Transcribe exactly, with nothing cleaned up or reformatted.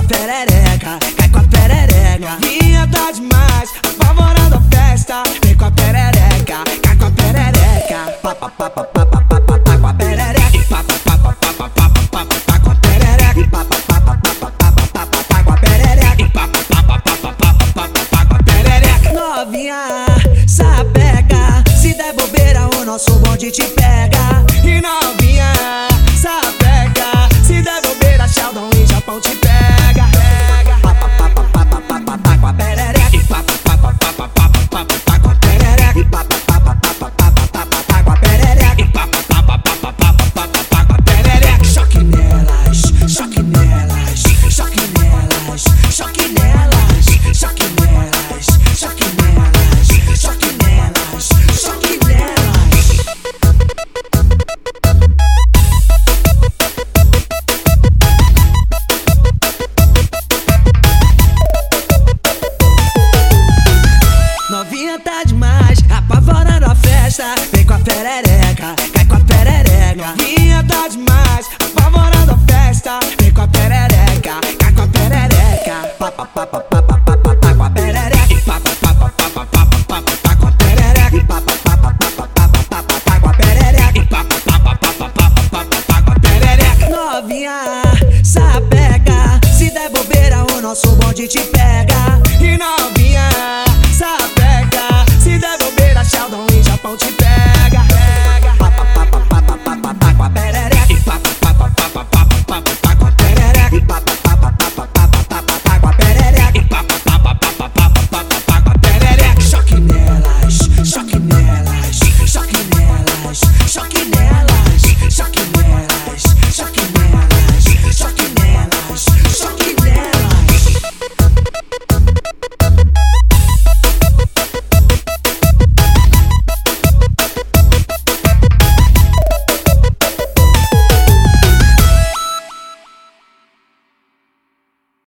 perereca, cai com a perereca. Novinha tá demais, apavorando a festa. Vem com a perereca, cai com a perereca. Pa pa pa pa pa pa pa pa com a perereca. Pa pa pa pa pa pa pa pa pa com a perereca. Pa pa pa pa pa pa pa pa pa com a perereca. Pa pa pa pa pa pa pa pa com a perereca. Novinha, sapeca, se der bobeira o nosso bonde te pega. E novinha, sapeca, se der bobeira Sheldon e Japão te pega. Pega. Pa pa pa pa pa pa pa pa com a perereca. Pa pa pa pa pa pa pa pa com a perereca. Pa pa pa pa pa pa pa pa com a perereca. Pa pa pa pa pa pa pa com a perereca. Choque nelas, choque nelas, choque nelas, choque nelas, choque nelas, choque nelas, choque nelas, choque nelas. Novinha tá demais, apavorando a festa. Vem com a perereca, cai com a perereca. Novinha tá demais, apavorando a festa. Vem com a perereca, cai com a perereca. Pa pa pa pa pa pa pa pa com a perereca. Pa pa pa pa pa pa pa pa pa com a perereca. Pa pa pa pa pa pa pa pa pa com a perereca. Pa pa pa pa pa pa pa pa com a perereca. Novinha, sapeca, se der bobeira o nosso bonde te pega.